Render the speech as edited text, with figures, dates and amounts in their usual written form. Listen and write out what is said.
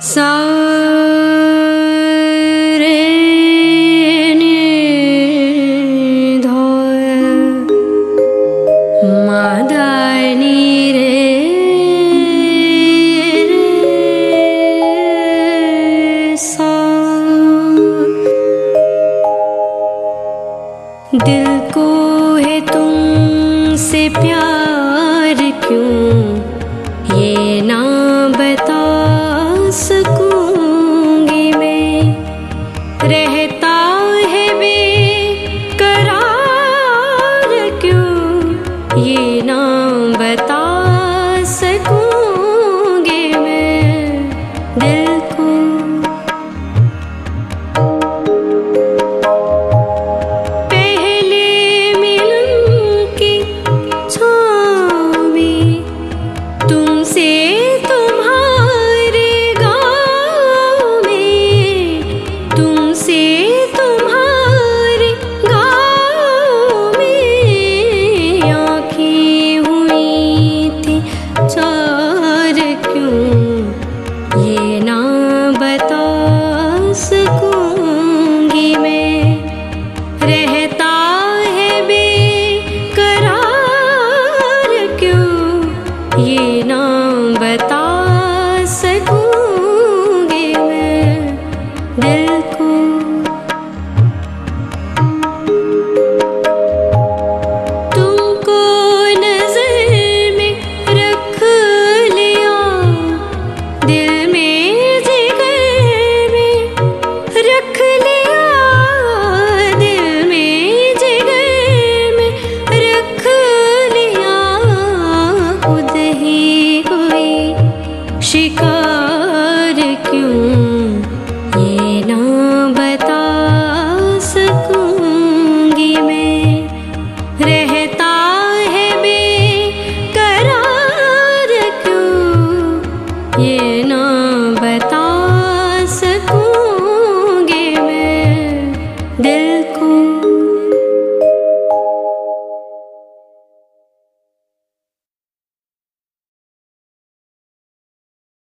सा रे नि ध मा दा नि रे सा। दिल को है तुमसे प्यार क्यों ये ना बता सकूंगी मैं। रहता है बेकरार क्यों ये ना बता सकूंगी मैं दिल को। पहले मिलन की छाँव में तुमसे सकूंगी मैं। रहता है बेकरार क्यों ये ना बता सकूंगी मैं दिल को। तुमको नजर में रख लिया दिल में रख लिया दिल में जिगर में रख लिया खुद ही हुई शिकार।